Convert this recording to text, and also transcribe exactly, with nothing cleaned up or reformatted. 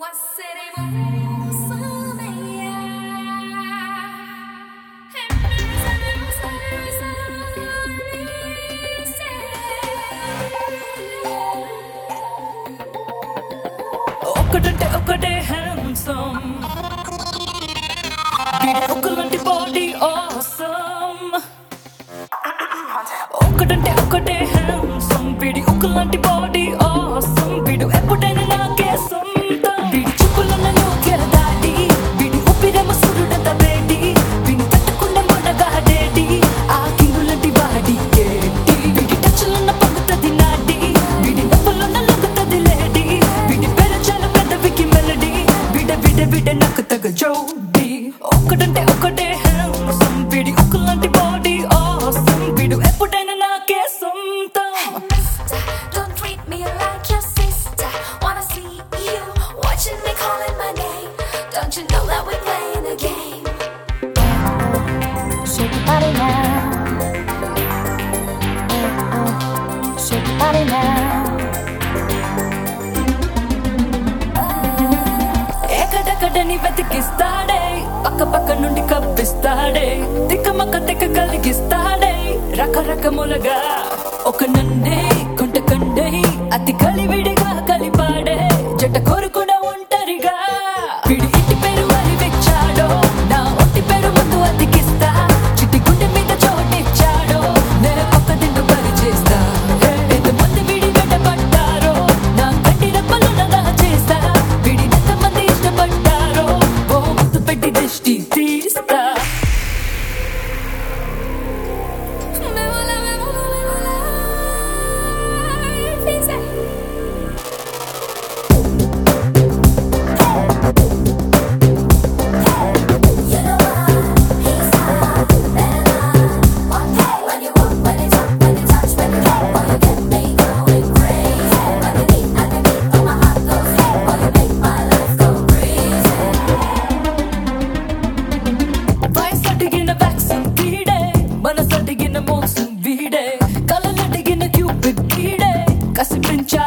ఒకటంటే ఒకటే హ్యాండ్సమ్ వీడి ఒకలాంటి బాడీ ఆసమ్ ఒకటంటే ఒకటే హ్యాండ్సమ్ వీడి ఒకలాంటి బాడీ ఆసమ్ వీడు ఎప్పుడైనా నాకే సొంతం వీడి చూపులన్న లోకే దాటి వీడి ఊపిరేమో సూర్యుడంత వేడి వీడిని తట్టుకున్న మొనగాడేటి ఆ కింగులాంటి వాడి కేటి వీడి టచ్లున్న పగుతది నాటి వీడి నవ్వులున్న లొంగుతది లేడి వీడి పేరు చాలా పెద్దవికి మెలడీ వీడ వీడ వీడ నాకు తగ జోడి ఒకటంటే ఒకటే హ్యాండ్సమ్ వీడి ఒకలాంటి బాడీ ఆసమ్ వీడు ఎప్పుడైనా నాకే సొంతం. Don't treat me like your sister. Wanna see you watching me calling my name. Don't you know that we're playing a game? Shake your body now. Uh, shake your body now. ఎక్కడెక్కడని వెతికిస్తాడే పక్క పక్క నుండి కప్పిస్తాడే తిక్కమక్క తిక్క కలిగిస్తాడే రకరకములుగా ఒక నన్నే కొంట కండే అతి కలివిడిగా కలిపాడే జట కోరుకున్న ఒంటరిగా వీడి ఇంటి పేరు అని వెచ్చాడో నా ఒంటి పేరు ముందు అతికిస్తా చిట్టి గుండె మీద చోటిచ్చాడో నే ఒక్క దిండు పని చేస్తా ఎంతమంది వీడి వెంట పడ్డారో నా కంటి రెప్పలు నగా చేస్తా వీడి ఎంతమంది ఇష్టపడ్డారో ఓ ముద్దు పెట్టి దృష్టి తీస్తా. Me mola, me mola, me mola. Fixe. You know what? He's hot and I want it when you walk, when you talk, when you touch, when you talk. Boy, you get me going crazy. Underneath, underneath, oh my heart goes hey. Boy, you make my life go crazy. వయసడిగిన vaccine వీడే మనసడిగిన మోసం వీడే కలలడిగిన Cupid వీడే కసిపించ